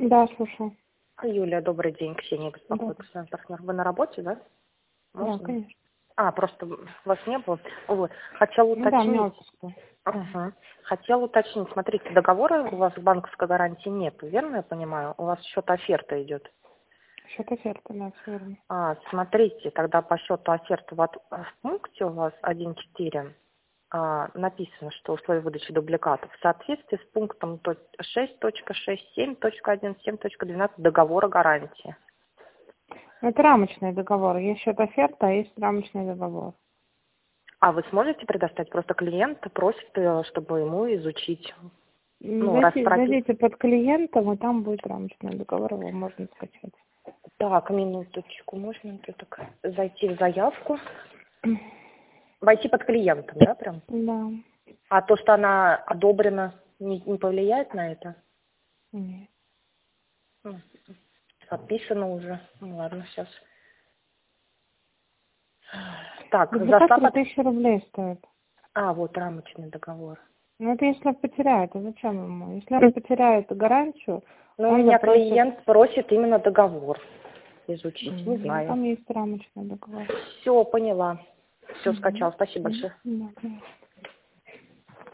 Да, слушаю. Юлия, добрый день. Ксения беспокоит, Да, постоянный партнер. Вы на работе, да? да, Можно? конечно. Просто вас не было. Вот. Хотела Ну да, у меня уточнить. отпуск был. Ага. Хотела уточнить. Смотрите, договора у вас банковской гарантии нет, верно я понимаю? У вас счет оферта идет. Счет оферты, да, все верно. Смотрите, тогда по счету оферты в пункте у вас 1.4 написано, что условия выдачи дубликатов в соответствии с пунктом 6.6.7.1.7.12 договора гарантии. Ну, это рамочный договор. Есть счет оферта, а есть рамочный договор. А вы сможете предоставить? Просто клиент просит, чтобы ему изучить, распросить. Зайдите под клиентом, и там будет рамочный договор, его можно скачать. Так, минуточку, можно так зайти в заявку? Войти под клиентом, да, прям? Да. А то, что она одобрена, не повлияет на это? Нет. Подписано уже. Ну ладно, сейчас. Так, Дубликат застав 3000 рублей стоит. вот рамочный договор. Ну, это если он потеряет, а зачем ему? Если он потеряет гарантию, Но у он меня запросит... клиент просит именно договор изучить. Не Ну, знаю. там есть рамочный договор. Все, поняла. Все, Угу. скачал. Спасибо большое. Да, конечно.